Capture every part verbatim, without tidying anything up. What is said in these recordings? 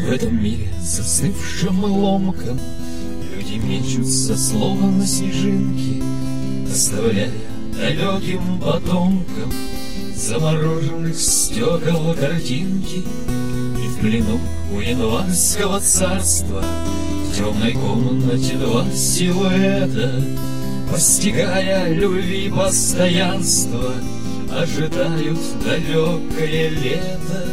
В этом мире, застывшим и ломком, люди мечутся, словно снежинки, оставляя далеким потомкам замороженных стекол картинки. И в плену у январского царства в темной комнате два силуэта, постигая любви постоянства, ожидают далекое лето.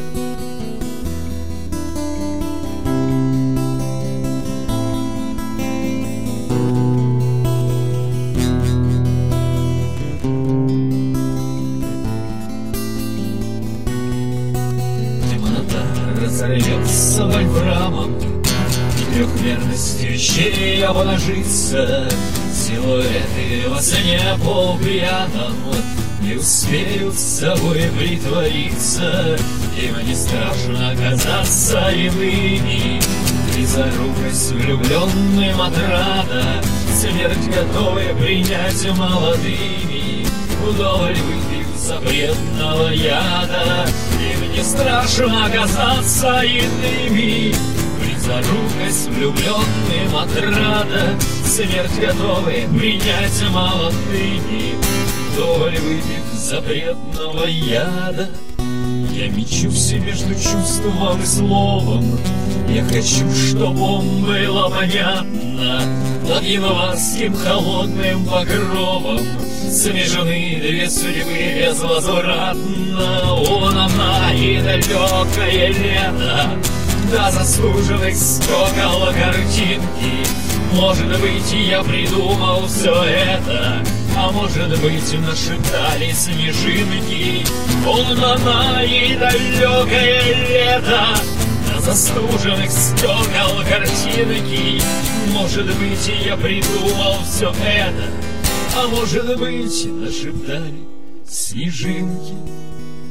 Разорвется вольфрамом, и трехмерность вещей обнажится. Силуэты во сне полупьяном не успеют с собой притвориться. Им не страшно оказаться иными, близорукость влюбленным отрада, смерть готовы принять молодыми, вдоволь выпив запретного яда. Им не страшно оказаться иными, близорукость влюбленным отрада, смерть готовы принять молодыми, вдоволь выпив запретного яда. Я мечусь между чувством и словом, я хочу, чтоб он было понятно. Под январским холодным покровом смежены две судьбы безвозвратно. Он, она и далекое лето, до заслуженных стекол картинки. Может быть, я придумал все это, а может быть, нашептали снежинки. Он, она и далекое лето, до заслуженных стекол картинки. Может быть, я придумал все это, а может быть, нашептали снежинки.